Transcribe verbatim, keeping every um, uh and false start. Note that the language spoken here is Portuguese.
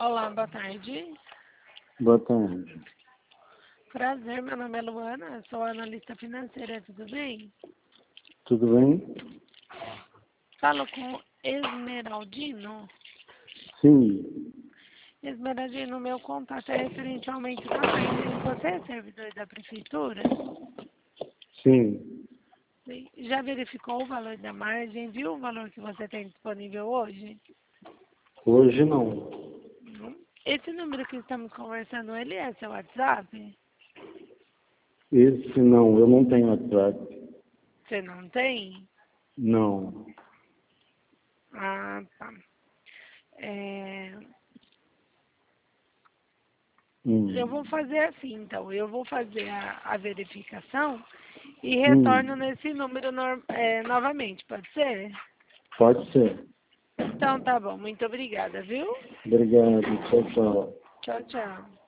Olá, boa tarde. Boa tarde. Prazer, meu nome é Luana, sou analista financeira, tudo bem? Tudo bem? Falo com Esmeraldino. Sim. Esmeraldino, meu contato é referente ao aumento da margem. Você é servidor da prefeitura? Sim. Sim. Já verificou o valor da margem? Viu o valor que você tem disponível hoje? Hoje não. Não. Esse número que estamos conversando, ele é seu WhatsApp? Esse não, eu não tenho WhatsApp. Você não tem? Não. Ah, tá. É... Hum. Eu vou fazer assim, então. Eu vou fazer a, a verificação e retorno Hum. nesse número no, é, novamente, pode ser? Pode ser. Então tá bom, muito obrigada, viu? Obrigado. Tchau, tchau. Tchau, tchau.